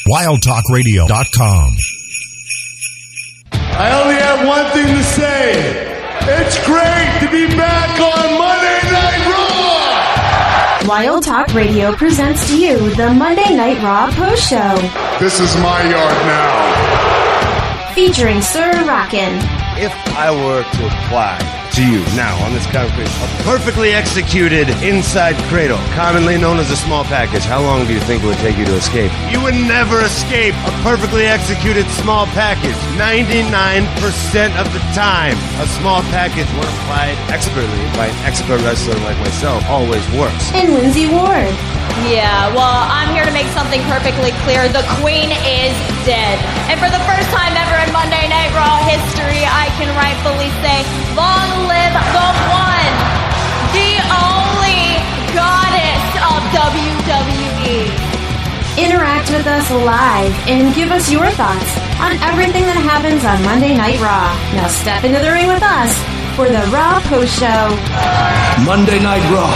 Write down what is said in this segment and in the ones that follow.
WildTalkRadio.com. I only have one thing to say. It's great to be back on Monday Night Raw! Wild Talk Radio presents to you the Monday Night Raw Post Show. This is my yard now. Featuring Sir Rockin'. If I were to apply to you now on this concrete, a perfectly executed inside cradle, commonly known as a small package, how long do you think it would take you to escape? You would never escape a perfectly executed small package. 99% of the time, a small package, when applied expertly by an expert wrestler like myself, always works. And Lindsay Ward. Yeah, well, I'm here to make something perfectly clear. The Queen is dead. And for the first time ever in Monday Night Raw history, I can rightfully say, long live the one, the only goddess of WWE. Interact with us live and give us your thoughts on everything that happens on Monday Night Raw. Now step into the ring with us for the Raw Post Show. Monday Night Raw.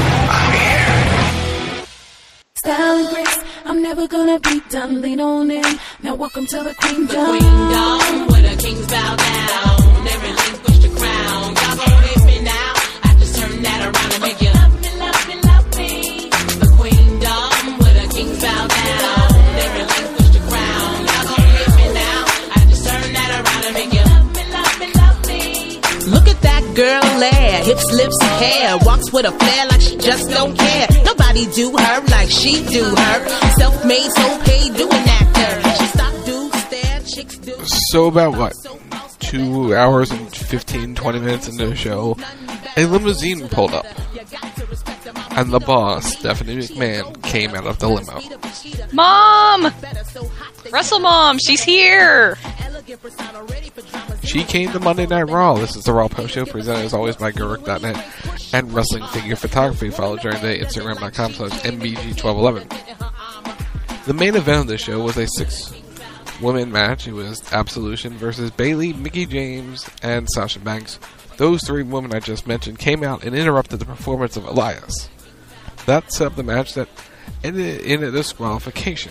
Style and grace, I'm never gonna be done. Lean on in. Now welcome to the Queendom. Queendom, where the kings bow down. Never relinquish the crown. Y'all gon' hit me now. I just turn that around and make you love me, love me, love me. The Queendom, where the kings bow down. Never relinquish the crown. Y'all gon' hit me now. I just turn that around and make you love me, love me, love me. Look at that girl there, hips, lips, hair. Walks with a flair like she just don't care. Nobody do her like she do her. Self-made, so paid, do an actor. She stop, do, stare, chicks do. So about what? 2 hours and 15, 20 minutes into the show, a limousine pulled up. And the boss, Stephanie McMahon, came out of the limo. Mom! Wrestle Mom, she's here! She came to Monday Night Raw. This is the Raw Post Show, presented as always by Guruk.net and Wrestling Figure Photography. Follow during the day, Instagram.com/MBG1211. The main event of the show was a 6-woman match. It was Absolution versus Bayley, Mickie James, and Sasha Banks. Those 3 women I just mentioned came out and interrupted the performance of Elias. That set up the match that ended in a disqualification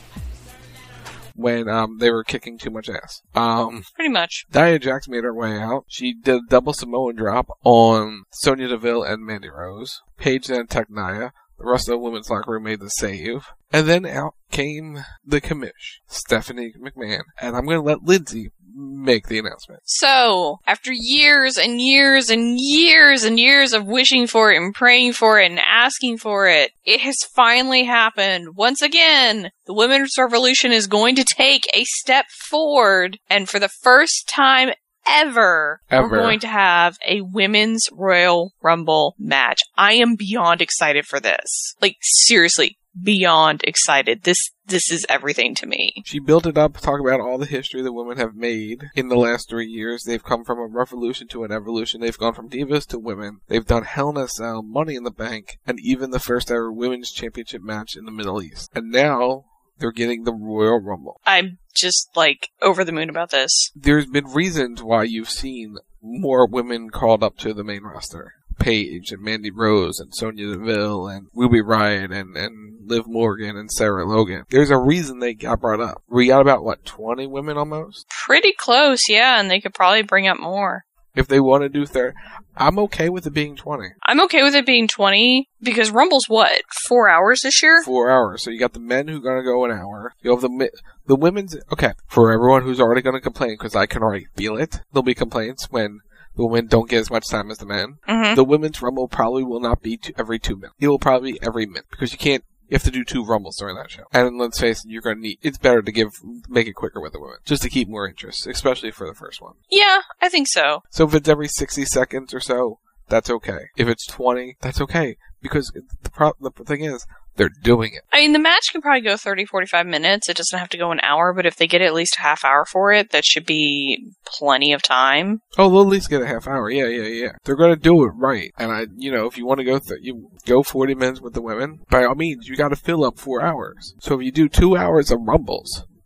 when they were kicking too much ass. Pretty much. Nia Jax made her way out. She did a double Samoan drop on Sonya Deville and Mandy Rose. Paige then attacked Nia. The rest of the women's locker room made the save. And then out came the commish, Stephanie McMahon. And I'm going to let Lindsay make the announcement. So, after years and years and years and years of wishing for it and praying for it and asking for it, it has finally happened. Once again, the Women's Revolution is going to take a step forward, and for the first time ever, we're going to have a Women's Royal Rumble match. I am beyond excited for this. Like, seriously, beyond excited. This is everything to me. She built it up, talk about all the history the women have made in the last 3 years. They've come from a revolution to an evolution. They've gone from divas to women. They've done Hell in a Cell, Money in the Bank, and even the first ever women's championship match in the Middle East. And now they're getting the Royal Rumble. I'm just, like, over the moon about this. There's been reasons why you've seen more women called up to the main roster. Paige and Mandy Rose and Sonya Deville and Ruby Riott and Liv Morgan and Sarah Logan. There's a reason they got brought up. We got about, 20 women almost? Pretty close, yeah, and they could probably bring up more. If they want to do 30, I'm okay with it being 20. I'm okay with it being 20 because Rumble's 4 hours this year? 4 hours. So you got the men who are going to go an hour. You have the women's, okay, for everyone who's already going to complain, because I can already feel it, there'll be complaints when the women don't get as much time as the men. Mm-hmm. The women's rumble probably will not be every 2 minutes. It will probably be every minute because you have to do 2 rumbles during that show. And let's face it, it's better to make it quicker with the women, just to keep more interest, especially for the first one. Yeah, I think so. So if it's every 60 seconds or so, that's okay. If it's 20, that's okay. Because the thing is, they're doing it. I mean, the match can probably go 30, 45 minutes. It doesn't have to go an hour, but if they get at least a half hour for it, that should be plenty of time. Oh, they'll at least get a half hour. Yeah. They're going to do it right. And if you want to you go 40 minutes with the women, by all means, you got to fill up 4 hours. So if you do 2 hours of rumbles,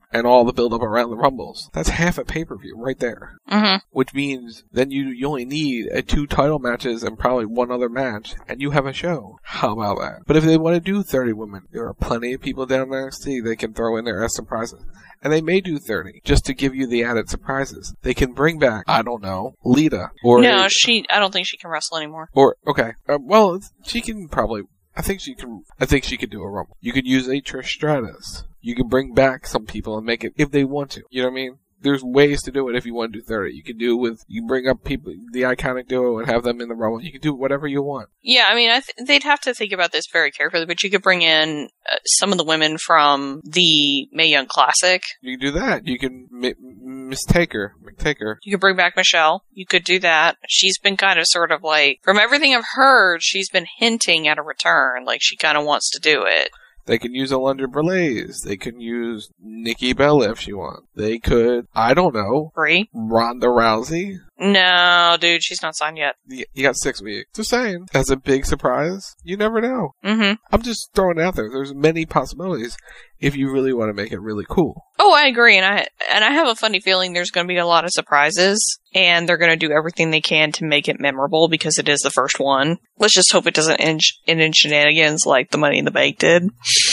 and all the build up around the Rumbles. That's half a pay-per-view right there. Mm-hmm. Which means then you only need 2 title matches and probably 1 other match, and you have a show. How about that? But if they want to do 30 women, there are plenty of people down in NXT they can throw in there as surprises. And they may do 30, just to give you the added surprises. They can bring back, I don't know, Lita. Or No, I don't think she can wrestle anymore. Or, okay. Well, she can probably, I think she could do a Rumble. You could use a Trish Stratus. You can bring back some people and make it, if they want to. You know what I mean? There's ways to do it if you want to do 30. You can you can bring up people, the Iconic Duo, and have them in the Rumble. You can do whatever you want. Yeah, I mean, they'd have to think about this very carefully, but you could bring in some of the women from the Mae Young Classic. You can do that. You can McTaker. You could bring back Michelle. You could do that. She's been kind of sort of like, from everything I've heard, she's been hinting at a return, like she kind of wants to do it. They can use Alundra Blaze. They can use Nikki Bella if she wants. They could, I don't know, Ronda Rousey. No, dude, she's not signed yet. You got 6 weeks. Just saying. As a big surprise, you never know. Mm-hmm. I'm just throwing it out there. There's many possibilities if you really want to make it really cool. Oh, I agree, and I have a funny feeling there's going to be a lot of surprises, and they're going to do everything they can to make it memorable because it is the first one. Let's just hope it doesn't end in shenanigans like the Money in the Bank did.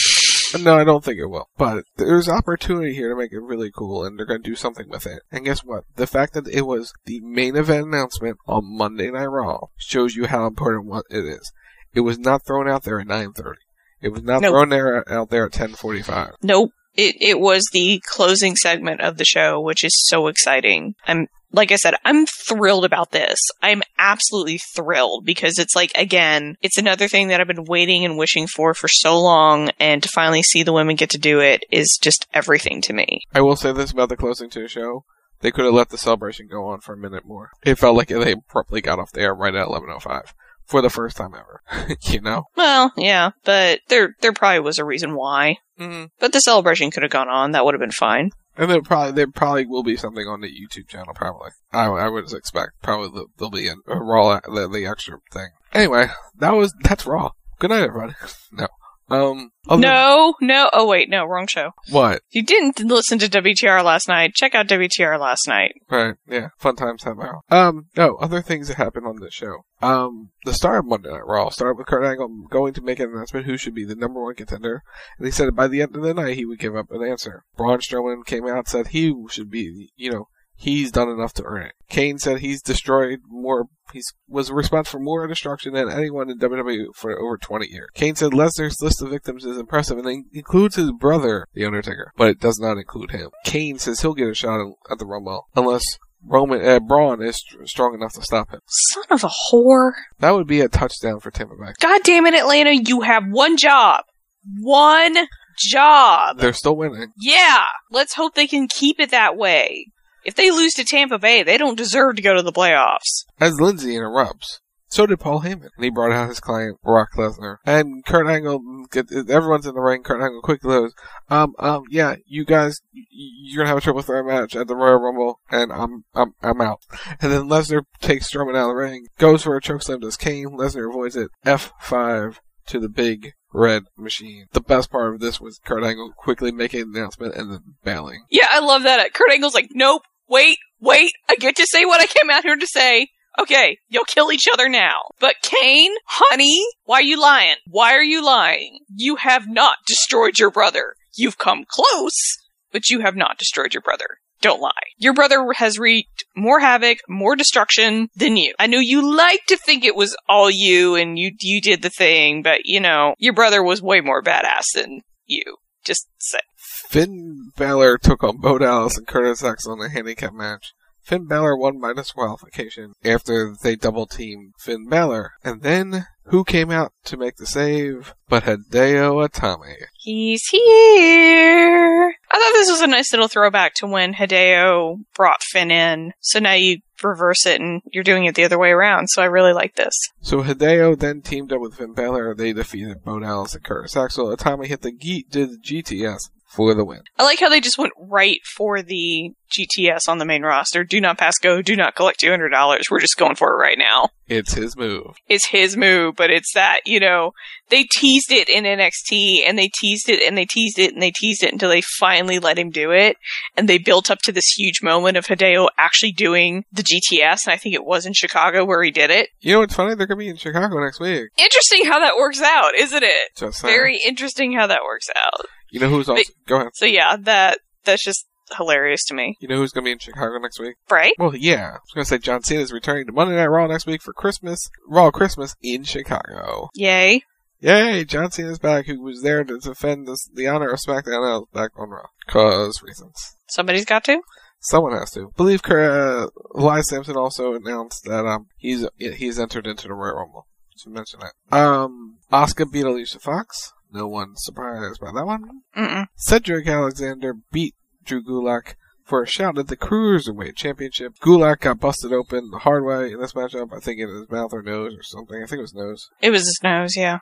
No, I don't think it will. But there's opportunity here to make it really cool, and they're going to do something with it. And guess what? The fact that it was the main event announcement on Monday Night Raw shows you how important it is. It was not thrown out there at 9:30. It was not thrown out there at 10:45. Nope. It was the closing segment of the show, which is so exciting. Like I said, I'm thrilled about this. I'm absolutely thrilled because it's like, again, it's another thing that I've been waiting and wishing for so long, and to finally see the women get to do it is just everything to me. I will say this about the closing to the show. They could have let the celebration go on for a minute more. It felt like they abruptly got off the air right at 11:05. For the first time ever. You know? Well, yeah, but there probably was a reason why. Mm-hmm. But the celebration could have gone on. That would have been fine. And there probably will be something on the YouTube channel, probably. I would expect. Probably there'll be a Raw, the extra thing. Anyway, that's Raw. Good night, everybody. No. No. Oh, wait, no, wrong show. What? If you didn't listen to WTR last night, check out WTR last night. Right, yeah. Fun times have Raw. Other things that happened on this show. The start of Monday Night Raw started with Kurt Angle going to make an announcement who should be the number 1 contender, and he said by the end of the night he would give up an answer. Braun Strowman came out and said he should be, he's done enough to earn it. Kane said he's destroyed more, was responsible for more destruction than anyone in WWE for over 20 years. Kane said Lesnar's list of victims is impressive and includes his brother, The Undertaker, but it does not include him. Kane says he'll get a shot at the Rumble unless Braun is strong enough to stop him. Son of a whore. That would be a touchdown for Tampa Bay. God damn it, Atlanta, you have one job. One job. They're still winning. Yeah, let's hope they can keep it that way. If they lose to Tampa Bay, they don't deserve to go to the playoffs. As Lindsay interrupts, so did Paul Heyman. And he brought out his client, Brock Lesnar. And Kurt Angle, everyone's in the ring. Kurt Angle quickly goes, yeah, you guys, you're gonna have a triple threat match at the Royal Rumble, and I'm out. And then Lesnar takes Strowman out of the ring, goes for a chokeslam, does Kane. Lesnar avoids it. F5 to the big red machine. The best part of this was Kurt Angle quickly making an announcement and then bailing. Yeah, I love that. Kurt Angle's like, nope, wait, I get to say what I came out here to say. Okay, you'll kill each other now. But Kane, honey, why are you lying? Why are you lying? You have not destroyed your brother. You've come close, but you have not destroyed your brother. Don't lie. Your brother has wreaked more havoc, more destruction than you. I know you like to think it was all you and you did the thing, but your brother was way more badass than you. Just say. Finn Balor took on Bo Dallas and Curtis Axel in a handicap match. Finn Balor won by disqualification after they double-teamed Finn Balor. And then, who came out to make the save but Hideo Itami? He's here! I thought this was a nice little throwback to when Hideo brought Finn in. So now you reverse it and you're doing it the other way around, so I really like this. So Hideo then teamed up with Finn Balor. They defeated Bo Dallas and Curtis Axel. Itami hit did the GTS. for the win. I like how they just went right for the GTS on the main roster. Do not pass go, do not collect $200. We're just going for it right now. It's his move. It's his move, but it's that, they teased it in NXT, and they teased it, and they teased it, and they teased it until they finally let him do it, and they built up to this huge moment of Hideo actually doing the GTS, and I think it was in Chicago where he did it. You know what's funny? They're going to be in Chicago next week. Interesting how that works out, isn't it? Just saying. Very interesting how that works out. You know who's also... Go ahead. So yeah, that's just hilarious to me. You know who's going to be in Chicago next week? Right? Well, yeah. I was going to say John Cena is returning to Monday Night Raw next week for Christmas. Raw Christmas in Chicago. Yay. Yay, John Cena's back, who was there to defend the honor of SmackDown back on Raw. Cause reasons. Somebody's got to? Someone has to. I believe Elias Sampson also announced that he's entered into the Royal Rumble. Should mention that. Asuka beat Alicia Fox. No one's surprised by that one. Mm-mm. Cedric Alexander beat Drew Gulak for a shot at the Cruiserweight Championship. Gulak got busted open the hard way in this matchup. I think in his mouth or nose or something. I think it was nose. It was his nose, yeah.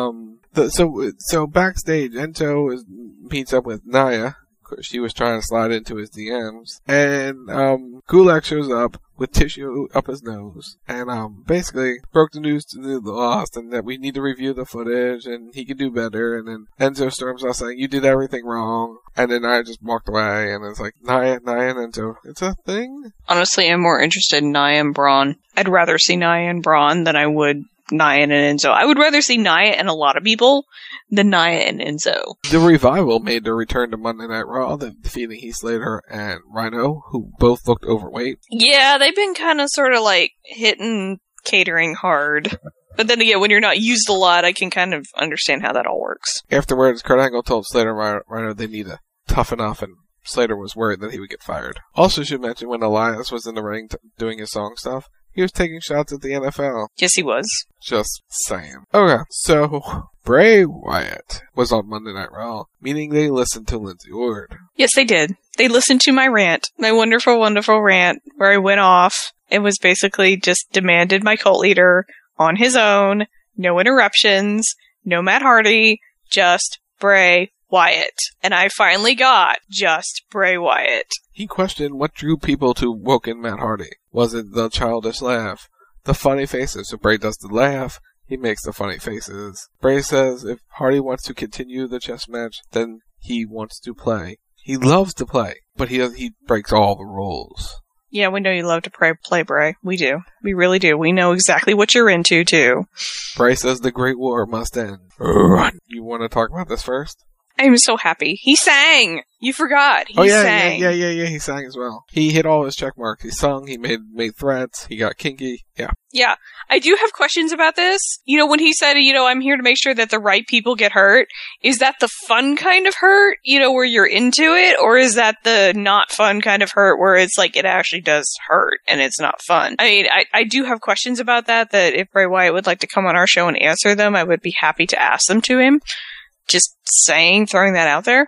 So backstage, Ento meets up with Nia. She was trying to slide into his DMs. And Gulak shows up with tissue up his nose. And basically broke the news to the Lost and that we need to review the footage and he could do better. And then Enzo storms out saying, you did everything wrong. And then Nia just walked away. And it's like, Nia and Enzo, it's a thing? Honestly, I'm more interested in Nia and Braun. I'd rather see Nia and Braun than I would Nia and Enzo. I would rather see Nia and a lot of people than Nia and Enzo. The Revival made their return to Monday Night Raw, defeating Heath Slater and Rhino, who both looked overweight. Yeah, they've been kind of sort of like hitting catering hard. But then again, when you're not used a lot, I can kind of understand how that all works. Afterwards, Kurt Angle told Slater and Rhino they need to toughen up, and Slater was worried that he would get fired. Also should mention when Elias was in the ring doing his song stuff, he was taking shots at the NFL. Yes, he was. Just saying. Okay, so Bray Wyatt was on Monday Night Raw, meaning they listened to Lindsay Ward. Yes, they did. They listened to my rant, my wonderful, wonderful rant, where I went off and was basically just demanded my cult leader on his own, no interruptions, no Matt Hardy, just Bray Wyatt. And I finally got just Bray Wyatt. He questioned what drew people to Woken Matt Hardy. Was it the childish laugh? The funny faces. If Bray does the laugh, he makes the funny faces. Bray says if Hardy wants to continue the chess match, then he wants to play. He loves to play, but he breaks all the rules. Yeah, we know you love to play Bray. We do. We really do. We know exactly what you're into, too. Bray says the Great War must end. Run. You want to talk about this first? I'm so happy. He sang! You forgot. He sang. Yeah, he sang as well. He hit all his check marks. He sung, he made threats, he got kinky. Yeah. Yeah. I do have questions about this. When he said, I'm here to make sure that the right people get hurt, is that the fun kind of hurt, where you're into it, or is that the not fun kind of hurt where it's like it actually does hurt and it's not fun? I mean, I do have questions about that if Bray Wyatt would like to come on our show and answer them, I would be happy to ask them to him. Just throwing that out there.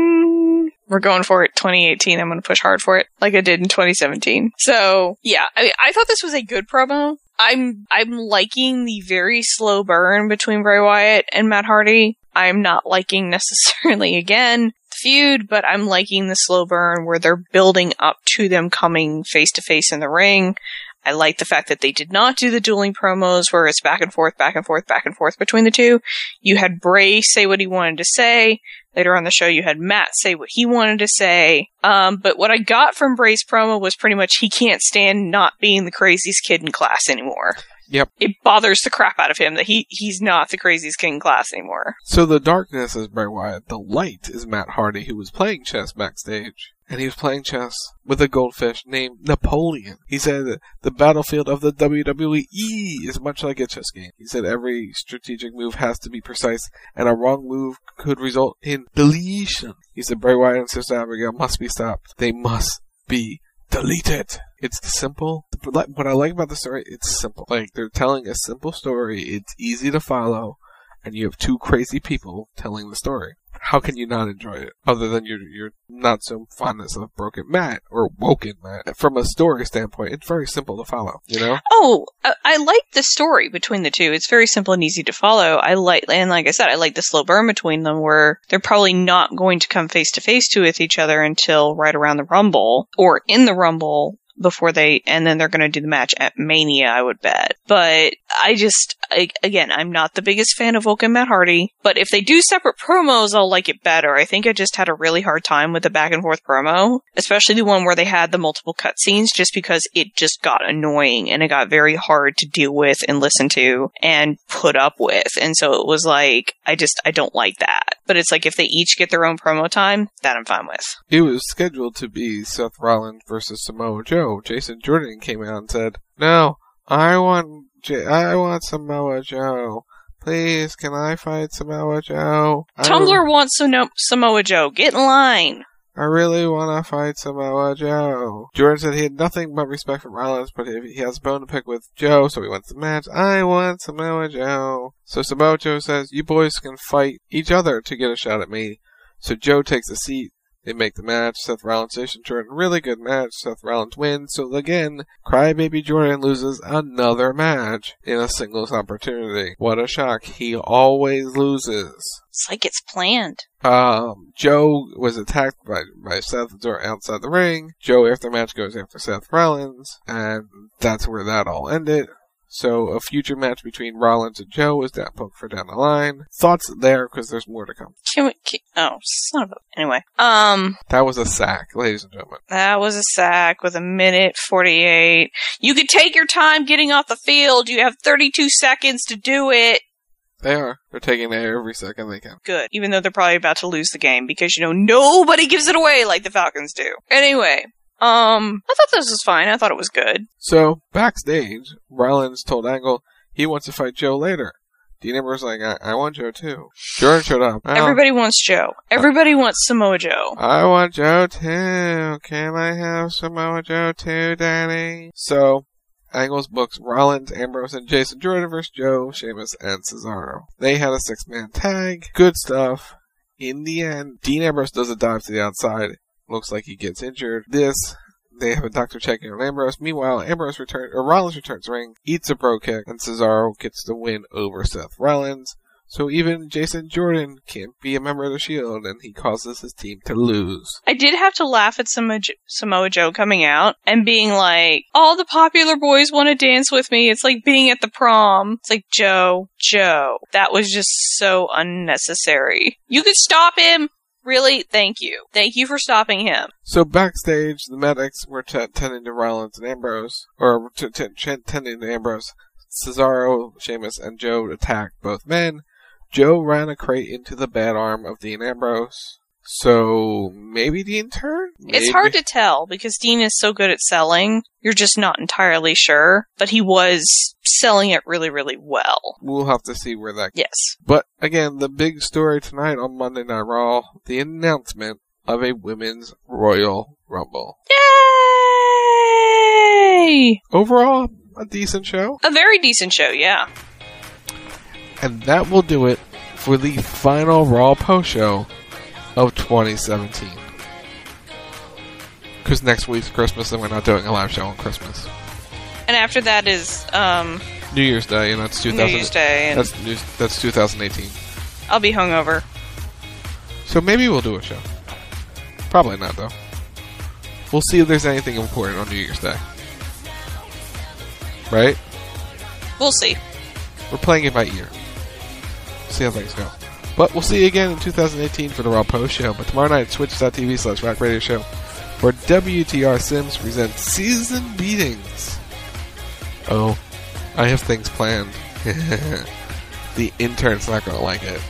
Ding! We're going for it 2018. I'm going to push hard for it like I did in 2017. So, yeah, I thought this was a good promo. I'm liking the very slow burn between Bray Wyatt and Matt Hardy. I'm not liking necessarily, again, the feud, but I'm liking the slow burn where they're building up to them coming face to face in the ring. I like the fact that they did not do the dueling promos where it's back and forth between the two. You had Bray say what he wanted to say. Later on the show, you had Matt say what he wanted to say. But what I got from Bray's promo was pretty much he can't stand not being the craziest kid in class anymore. Yep. It bothers the crap out of him that he's not the craziest kid in class anymore. So the darkness is Bray Wyatt. The light is Matt Hardy, who was playing chess backstage. And he was playing chess with a goldfish named Napoleon. He said that the battlefield of the WWE is much like a chess game. He said every strategic move has to be precise, and a wrong move could result in deletion. He said Bray Wyatt and Sister Abigail must be stopped. They must be deleted. It's simple. What I like about the story, it's simple. Like, they're telling a simple story. It's easy to follow. And you have two crazy people telling the story. how can you not enjoy it? Other than your not so fondness of Broken Matt or Woken Matt. From a story standpoint, it's very simple to follow, you know? Oh, I like the story between the two. It's very simple and easy to follow. And like I said, I like the slow burn between them where they're probably not going to come face to face with each other until right around the Rumble or in the Rumble. And then they're going to do the match at Mania, I would bet. But again, I'm not the biggest fan of Woken Matt Hardy, but if they do separate promos, I'll like it better. I think I just had a really hard time with the back and forth promo, especially the one where they had the multiple cutscenes, just because it just got annoying and it got very hard to deal with and listen to and put up with. And so it was like, I don't like that. But it's like if they each get their own promo time, that I'm fine with. It was scheduled to be Seth Rollins versus Samoa Joe. Jason Jordan came out and said, "No, I want Samoa Joe. Please, can I fight Samoa Joe?" Tumblr wants Samoa Joe. Get in line. I really want to fight Samoa Joe. Jordan said he had nothing but respect for Rollins, but he has a bone to pick with Joe, so he wants the match. I want Samoa Joe. So Samoa Joe says, "You boys can fight each other to get a shot at me." So Joe takes a seat. They make the match. Seth Rollins, Jason Jordan, really good match. Seth Rollins wins. So again, Crybaby Jordan loses another match in a singles opportunity. What a shock. He always loses. It's like it's planned. Joe was attacked by Seth outside the ring. Joe, after the match, goes after Seth Rollins. And that's where that all ended. So a future match between Rollins and Joe is that booked for down the line. Thoughts there, because there's more to come. Son of a... Anyway. That was a sack, ladies and gentlemen. That was a sack with 1:48. You could take your time getting off the field. You have 32 seconds to do it. They are. They're taking it every second they can. Good. Even though they're probably about to lose the game because, nobody gives it away like the Falcons do. Anyway. I thought this was fine. I thought it was good. So, backstage, Rollins told Angle he wants to fight Joe later. Dean Ambrose was like, I want Joe too. Jordan showed up. Everybody wants Joe. Everybody wants Samoa Joe. I want Joe too. Can I have Samoa Joe too, Daddy? So, Angle's books Rollins, Ambrose, and Jason Jordan versus Joe, Sheamus, and Cesaro. They had a 6-man tag. Good stuff. In the end, Dean Ambrose does a dive to the outside. Looks like he gets injured. They have a doctor checking on Ambrose. Meanwhile, Rollins returns to the ring, eats a bro kick, and Cesaro gets the win over Seth Rollins. So even Jason Jordan can't be a member of the Shield, and he causes his team to lose. I did have to laugh at Samoa Joe coming out and being like, all the popular boys want to dance with me. It's like being at the prom. It's like, Joe. That was just so unnecessary. You could stop him. Really? Thank you. Thank you for stopping him. So backstage, the medics were tending to Rollins and Ambrose, or tending to Ambrose. Cesaro, Sheamus, and Joe attacked both men. Joe ran a crate into the bad arm of Dean Ambrose. So maybe Dean turned? It's hard to tell because Dean is so good at selling. You're just not entirely sure. But he was selling it really, really well. We'll have to see where that goes. Yes. But again, the big story tonight on Monday Night Raw, the announcement of a Women's Royal Rumble. Yay! Overall, a decent show. A very decent show, yeah. And that will do it for the final Raw post show of 2017. Because next week's Christmas and we're not doing a live show on Christmas. And after that is New Year's Day, and that's 2000. New Year's Day, and that's 2018. I'll be hungover. So maybe we'll do a show. Probably not though. We'll see if there's anything important on New Year's Day. Right? We'll see. We're playing it by ear. See how things go. But we'll see you again in 2018 for the Raw Post Show. But tomorrow night, twitch.tv/Rock Radio Show, where WTR Sims presents Season Beatings. Oh, I have things planned. The intern's not going to like it.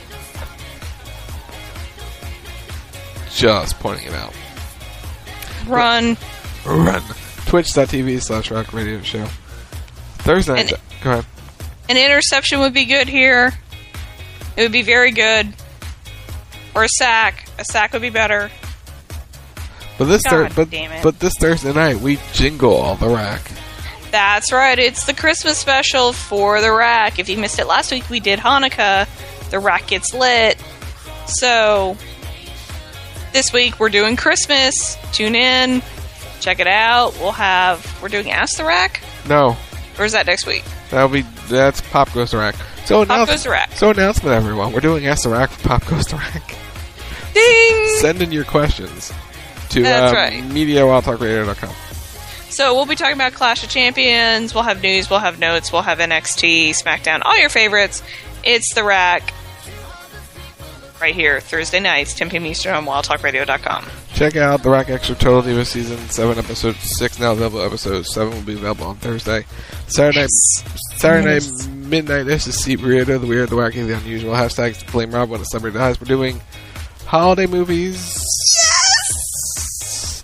Just pointing it out. Run. Twitch.tv/Rock Radio Show. Thursday night. Go ahead. An interception would be good here. It would be very good. Or a sack. A sack would be better. But this damn it. But this Thursday night, we jingle all the rack. That's right. It's the Christmas special for the rack. If you missed it last week, we did Hanukkah. The rack gets lit. So, this week we're doing Christmas. Tune in. Check it out. We're doing Ask the Rack? No. Or is that next week? That's Pop Goes to Rack. So Pop Goes to Rack. So announcement, everyone. We're doing Ask the Rack for Pop Goes to Rack. Ding! Send in your questions to right. media@wildtalkradio.com. So we'll be talking about Clash of Champions. We'll have news. We'll have notes. We'll have NXT, SmackDown, all your favorites. It's the Rack. Right here, Thursday nights, 10 p.m. Eastern on wildtalkradio.com. Check out The Rack Extra Total Divas Season 7, Episode 6 now available. Episode 7 will be available on Thursday. Saturday midnight, this is Steve Burrito, the weird, the wacky, the unusual. Hashtag Blame Rob when a celebrity dies. We're doing holiday movies. Yes!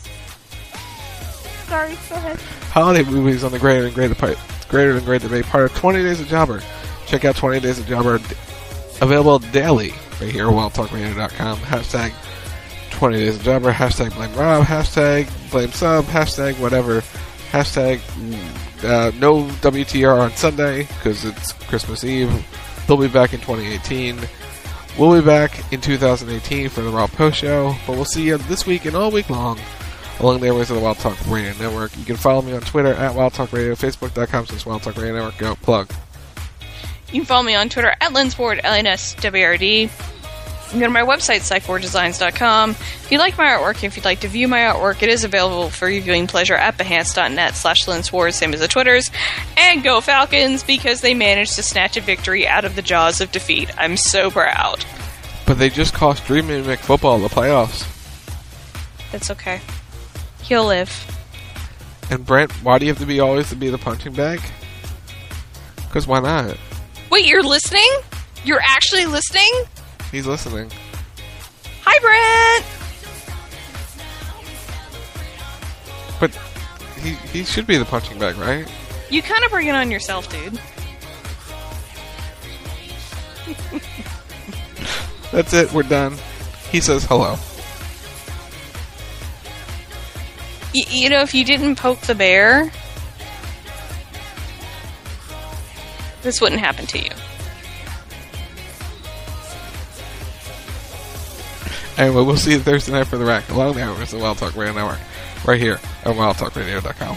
Sorry, go ahead. Holiday movies on the Greater Than Great Debate, part of 20 Days of Jobber. Check out 20 Days of Jobber, available daily right here at wildtalkradio.com. Hashtag 20 Days of Jobber, hashtag Blame Rob, hashtag Blame Sub, hashtag whatever, hashtag no WTR on Sunday because it's Christmas Eve. They'll be back in 2018. We'll be back in 2018 for the Raw Post Show, but we'll see you this week and all week long along the airways of the Wild Talk Radio Network. You can follow me on Twitter at Wild Talk Radio, Facebook.com/Wild Talk Radio Network. Go plug. You can follow me on Twitter at LensWard, LNSWRD. You can go to my website, psychwarddesigns.com. If you like my artwork, if you'd like to view my artwork, it is available for your viewing pleasure at behance.net/LensWard, same as the Twitters. And go Falcons, because they managed to snatch a victory out of the jaws of defeat. I'm so proud. But they just cost Dream Mimic Football the playoffs. That's okay. He'll live. And Brent, why do you have to be always to be the punching bag? Because why not? Wait, you're listening? You're actually listening? He's listening. Hi, Brent! But he should be the punching bag, right? You kind of bring it on yourself, dude. That's it, we're done. He says hello. You know, if you didn't poke the bear, this wouldn't happen to you. Anyway, we'll see you Thursday night for the Rack, along the hours of Wild Talk Radio Network, right here at wildtalkradio.com.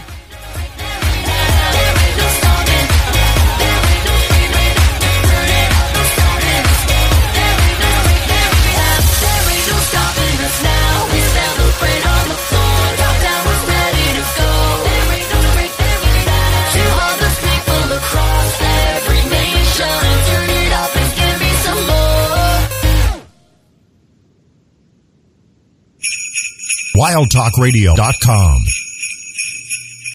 wildtalkradio.com